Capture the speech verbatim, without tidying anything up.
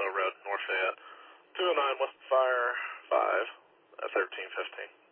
Road, North Fayette. two oh nine West Fire five, uh, thirteen fifteen.